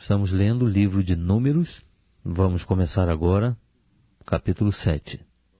Estamos lendo o livro de Números. Vamos começar agora, capítulo 7.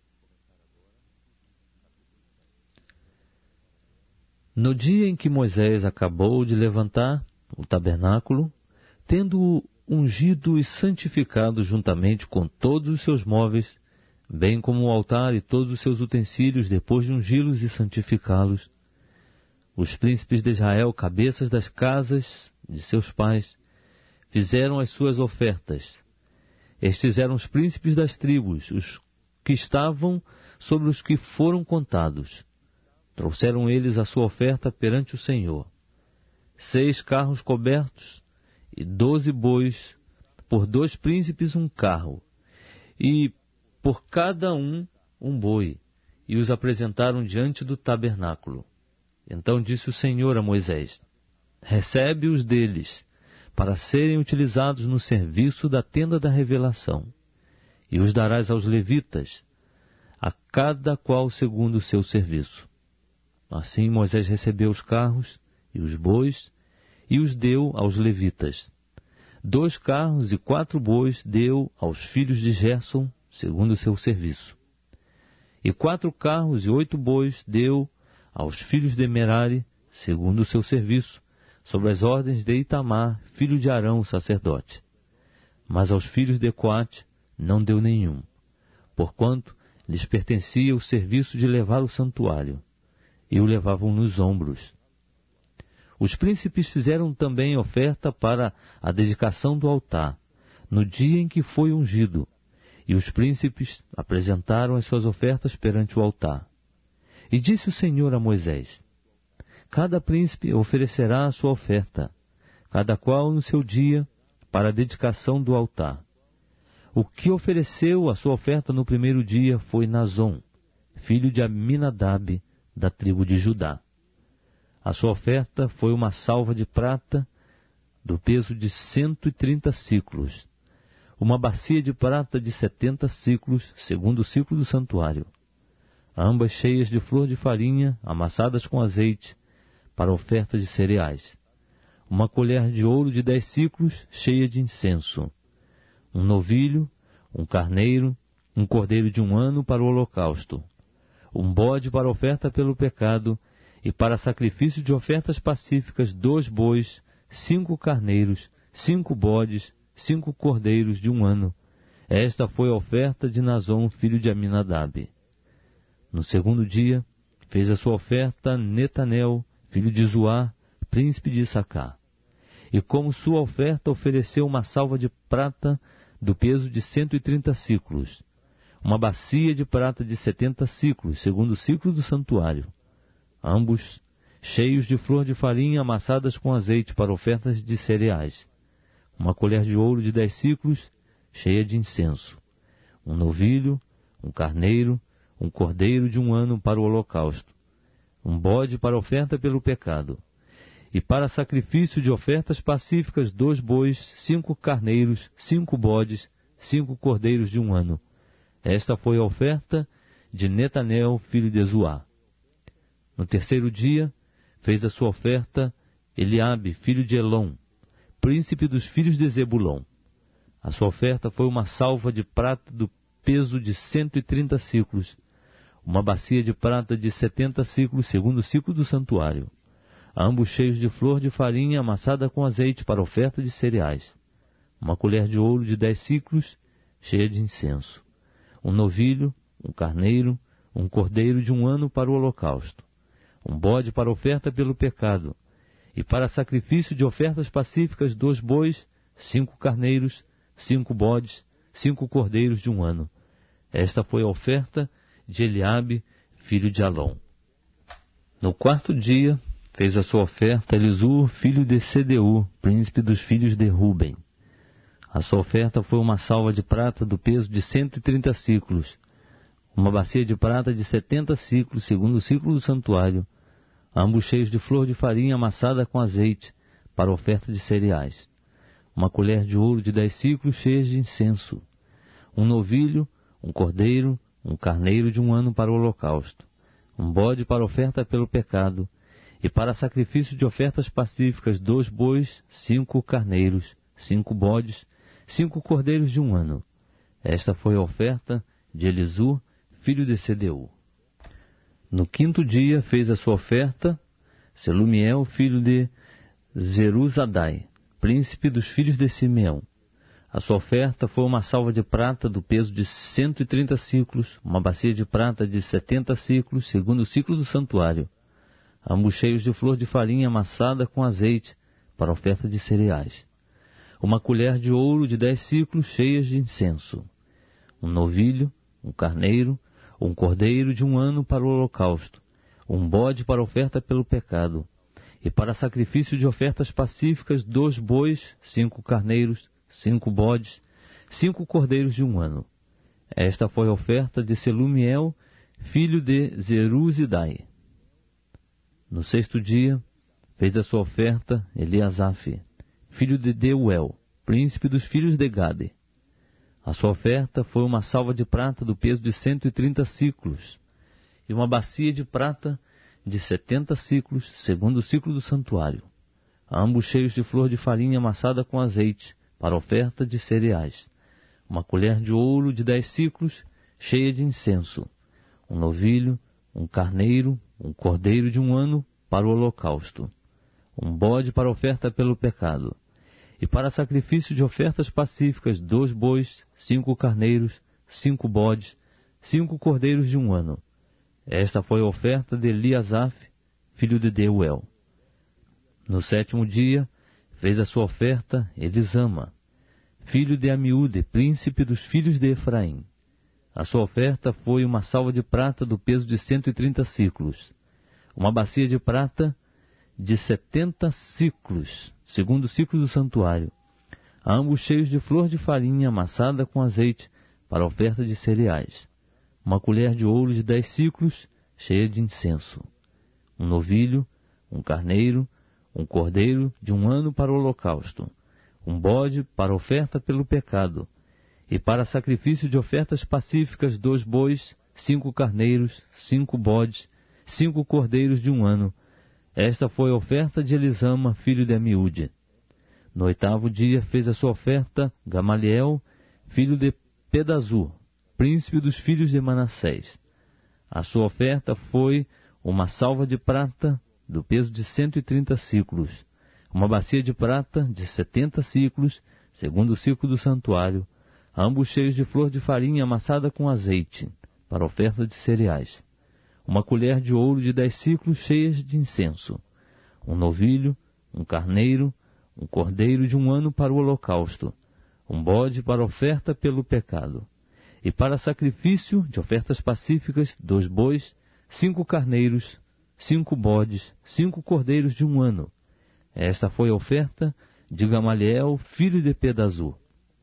No dia em que Moisés acabou de levantar o tabernáculo, tendo-o ungido e santificado juntamente com todos os seus móveis, bem como o altar e todos os seus utensílios, depois de ungí-los e santificá-los, os príncipes de Israel, cabeças das casas de seus pais, fizeram as suas ofertas. Estes eram os príncipes das tribos, os que estavam sobre os que foram contados. Trouxeram eles a sua oferta perante o Senhor: 6 carros cobertos e 12 bois, por 2 príncipes um carro, e por cada um boi, e os apresentaram diante do tabernáculo. Então disse o Senhor a Moisés: recebe-os deles, para serem utilizados no serviço da tenda da revelação, e os darás aos levitas, a cada qual segundo o seu serviço. Assim Moisés recebeu os carros e os bois, e os deu aos levitas. 2 carros e 4 bois deu aos filhos de Gerson, segundo o seu serviço. E 4 carros e 8 bois deu aos filhos de Merari, segundo o seu serviço, sob as ordens de Itamar, filho de Arão, o sacerdote. Mas aos filhos de Coate não deu nenhum, porquanto lhes pertencia o serviço de levar o santuário, e o levavam nos ombros. Os príncipes fizeram também oferta para a dedicação do altar, no dia em que foi ungido, e os príncipes apresentaram as suas ofertas perante o altar. E disse o Senhor a Moisés: cada príncipe oferecerá a sua oferta, cada qual no seu dia, para a dedicação do altar. O que ofereceu a sua oferta no primeiro dia foi Nazon, filho de Aminadab, da tribo de Judá. A sua oferta foi uma salva de prata, do peso de 130 siclos, uma bacia de prata de 70 siclos, segundo o ciclo do santuário, ambas cheias de flor de farinha, amassadas com azeite, para oferta de cereais, uma colher de ouro de 10 siclos, cheia de incenso, um novilho, um carneiro, um cordeiro de 1 ano para o holocausto, um bode para oferta pelo pecado, e para sacrifício de ofertas pacíficas 2 bois, 5 carneiros, 5 bodes, 5 cordeiros de 1 ano. Esta foi a oferta de Nazon, filho de Aminadab. No segundo dia, fez a sua oferta Netanel, filho de Zuar, príncipe de Issacar. E como sua oferta ofereceu uma salva de prata do peso de 130 siclos, uma bacia de prata de 70 siclos, segundo o ciclo do santuário, ambos cheios de flor de farinha amassadas com azeite para ofertas de cereais, uma colher de ouro de 10 siclos, cheia de incenso, um novilho, um carneiro, um cordeiro de 1 ano para o holocausto, um bode para oferta pelo pecado, e para sacrifício de ofertas pacíficas 2 bois, 5 carneiros, 5 bodes, 5 cordeiros de 1 ano. Esta foi a oferta de Netanel, filho de Zuar. No terceiro dia, fez a sua oferta Eliabe, filho de Elon, príncipe dos filhos de Zebulon. A sua oferta foi uma salva de prata do peso de 130 siclos, uma bacia de prata de 70 siclos, segundo o ciclo do santuário, ambos cheios de flor de farinha amassada com azeite para oferta de cereais, uma colher de ouro de 10 siclos, cheia de incenso, um novilho, um carneiro, um cordeiro de 1 ano para o holocausto, um bode para oferta pelo pecado, e para sacrifício de ofertas pacíficas 2 bois, 5 carneiros, 5 bodes, 5 cordeiros de 1 ano. Esta foi a oferta de Eliabe, filho de Alon. No 4º dia, fez a sua oferta Elisur, filho de Sedeur, príncipe dos filhos de Ruben. A sua oferta foi uma salva de prata do peso de 130 siclos, uma bacia de prata de 70 siclos, segundo o ciclo do santuário, ambos cheios de flor de farinha amassada com azeite, para oferta de cereais, uma colher de ouro de 10 siclos cheias de incenso, um novilho, um cordeiro, um carneiro de 1 ano para o holocausto, um bode para oferta pelo pecado, e para sacrifício de ofertas pacíficas 2 bois, 5 carneiros, 5 bodes, 5 cordeiros de 1 ano. Esta foi a oferta de Elisur, filho de Sedeur. No 5º dia fez a sua oferta Selumiel, filho de Zeruzadai, príncipe dos filhos de Simeão. A sua oferta foi uma salva de prata do peso de 130 siclos, uma bacia de prata de 70 siclos, segundo o ciclo do santuário, ambos cheios de flor de farinha amassada com azeite, para a oferta de cereais. Uma colher de ouro de 10 siclos cheias de incenso. Um novilho, um carneiro, um cordeiro de 1 ano para o holocausto, um bode para a oferta pelo pecado, e para sacrifício de ofertas pacíficas 2 bois, 5 carneiros, 5 bodes, 5 cordeiros de 1 ano. Esta foi a oferta de Selumiel, filho de Zeruzidai. No 6º dia, fez a sua oferta Eliasaf, filho de Deuel, príncipe dos filhos de Gade. A sua oferta foi uma salva de prata do peso de 130 siclos, e uma bacia de prata de 70 siclos, segundo o ciclo do santuário, ambos cheios de flor de farinha amassada com azeite, para a oferta de cereais. Uma colher de ouro de 10 siclos, cheia de incenso. Um novilho, um carneiro, um cordeiro de 1 ano para o holocausto. Um bode para a oferta pelo pecado. E para sacrifício de ofertas pacíficas 2 bois, 5 carneiros, 5 bodes, 5 cordeiros de 1 ano. Esta foi a oferta de Eliasaf, filho de Deuel. No 7º dia, fez a sua oferta Elisama, filho de Amiúde, príncipe dos filhos de Efraim. A sua oferta foi uma salva de prata do peso de 130 siclos, uma bacia de prata de 70 siclos, segundo o ciclo do santuário, ambos cheios de flor de farinha amassada com azeite para a oferta de cereais. Uma colher de ouro de 10 siclos, cheia de incenso. Um novilho, um carneiro, um cordeiro de 1 ano para o holocausto, um bode para oferta pelo pecado, e para sacrifício de ofertas pacíficas 2 bois, 5 carneiros, 5 bodes, 5 cordeiros de 1 ano. Esta foi a oferta de Elisama, filho de Amiúde. No 8º dia fez a sua oferta Gamaliel, filho de Pedazur, príncipe dos filhos de Manassés. A sua oferta foi uma salva de prata do peso de 130 siclos, uma bacia de prata de 70 siclos, segundo o ciclo do santuário, ambos cheios de flor de farinha amassada com azeite, para oferta de cereais. Uma colher de ouro de 10 siclos cheias de incenso. Um novilho, um carneiro, um cordeiro de 1 ano para o holocausto, um bode para oferta pelo pecado. E para sacrifício de ofertas pacíficas 2 bois, 5 carneiros, 5 bodes, 5 cordeiros de 1 ano. Esta foi a oferta de Gamaliel, filho de Pedazur.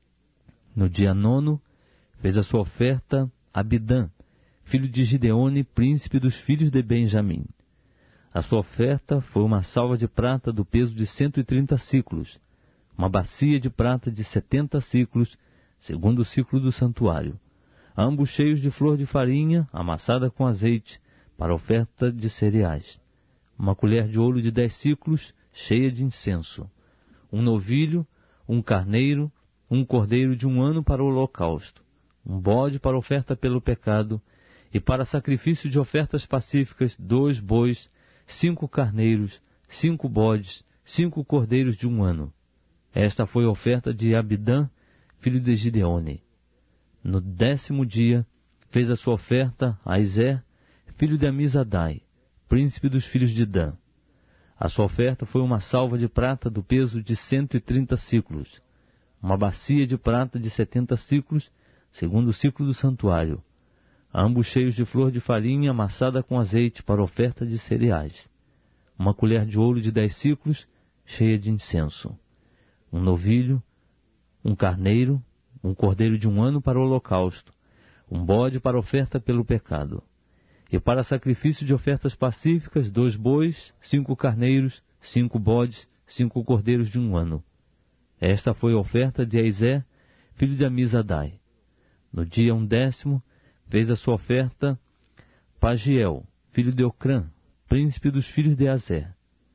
No dia 9º, fez a sua oferta Abidã, filho de Gideone, príncipe dos filhos de Benjamim. A sua oferta foi uma salva de prata do peso de 130 siclos, uma bacia de prata de 70 siclos, segundo o ciclo do santuário, ambos cheios de flor de farinha amassada com azeite, para oferta de cereais. Uma colher de ouro de 10 siclos, cheia de incenso. Um novilho, um carneiro, um cordeiro de 1 ano para o holocausto, um bode para oferta pelo pecado, e para sacrifício de ofertas pacíficas 2 bois, 5 carneiros, 5 bodes, 5 cordeiros de 1 ano. Esta foi a oferta de Abidã, filho de Gideone. No 10º dia, fez a sua oferta Aizé, filho de Amizadai, príncipe dos filhos de Dan. A sua oferta foi uma salva de prata do peso de 130 siclos, uma bacia de prata de 70 siclos, segundo o ciclo do santuário, ambos cheios de flor de farinha amassada com azeite para oferta de cereais. Uma colher de ouro de 10 siclos, cheia de incenso. Um novilho, um carneiro, um cordeiro de 1 ano para o holocausto, um bode para oferta pelo pecado. E para sacrifício de ofertas pacíficas 2 bois, 5 carneiros, 5 bodes, 5 cordeiros de 1 ano. Esta foi a oferta de Aizé, filho de Amizadai. No dia 10º, fez a sua oferta Pagiel, filho de Ocrã, príncipe dos filhos de Azer.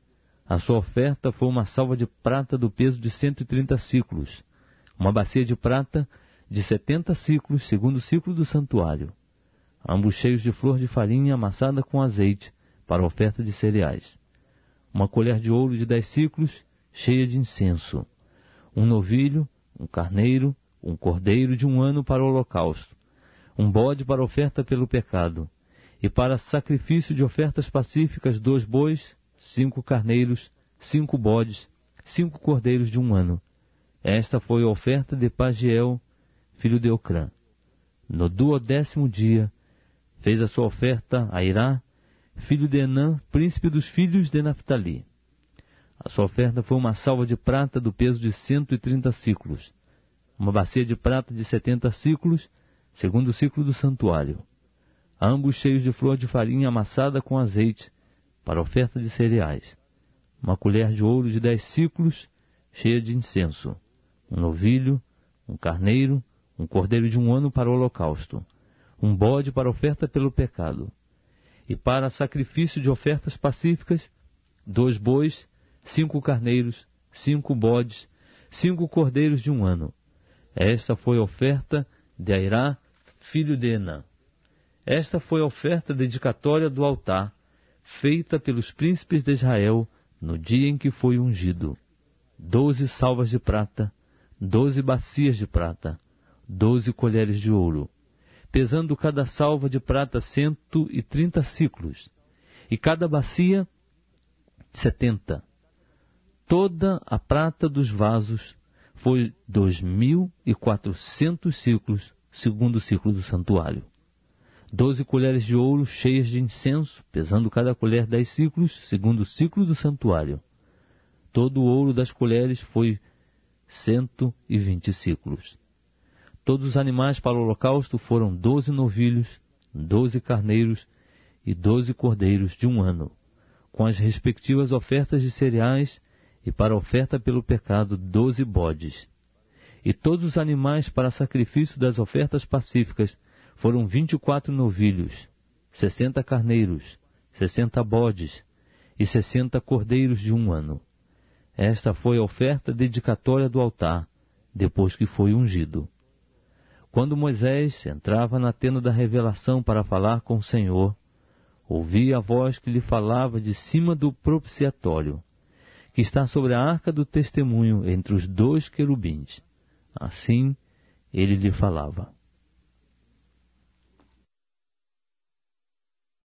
A sua oferta foi uma salva de prata do peso de 130 siclos, uma bacia de prata de 70 siclos, segundo o ciclo do santuário, ambos cheios de flor de farinha amassada com azeite, para a oferta de cereais. Uma colher de ouro de 10 siclos, cheia de incenso. Um novilho, um carneiro, um cordeiro de 1 ano para o holocausto. Um bode para a oferta pelo pecado. E para sacrifício de ofertas pacíficas, 2 bois, 5 carneiros, 5 bodes, 5 cordeiros de 1 ano. Esta foi a oferta de Pagiel, filho de Ocrã. No 12º dia, fez a sua oferta a Irá, filho de Enã, príncipe dos filhos de Naphtali. A sua oferta foi uma salva de prata do peso de 130 siclos, uma bacia de prata de 70 siclos, segundo o ciclo do santuário, ambos cheios de flor de farinha amassada com azeite, para a oferta de cereais. Uma colher de ouro de 10 siclos, cheia de incenso. Um novilho, um carneiro, um cordeiro de 1 ano para o holocausto. Um bode para a oferta pelo pecado. E para sacrifício de ofertas pacíficas, 2 bois, 5 carneiros, 5 bodes, 5 cordeiros de 1 ano. Esta foi a oferta de Airá, filho de Enã. Esta foi a oferta dedicatória do altar, feita pelos príncipes de Israel no dia em que foi ungido. 12 salvas de prata, 12 bacias de prata, 12 colheres de ouro, pesando cada salva de prata 130 siclos, e cada bacia 70. Toda a prata dos vasos foi 2.400 siclos, segundo o ciclo do santuário. 12 colheres de ouro cheias de incenso, pesando cada colher 10 siclos, segundo o ciclo do santuário. Todo o ouro das colheres foi 120 siclos. Todos os animais para o holocausto foram 12 novilhos, 12 carneiros e 12 cordeiros de 1 ano, com as respectivas ofertas de cereais, e para a oferta pelo pecado 12 bodes. E todos os animais para sacrifício das ofertas pacíficas foram 24 novilhos, 60 carneiros, 60 bodes e 60 cordeiros de 1 ano. Esta foi a oferta dedicatória do altar, depois que foi ungido. Quando Moisés entrava na tenda da revelação para falar com o Senhor, ouvia a voz que lhe falava de cima do propiciatório, que está sobre a arca do testemunho entre os 2 querubins. Assim ele lhe falava.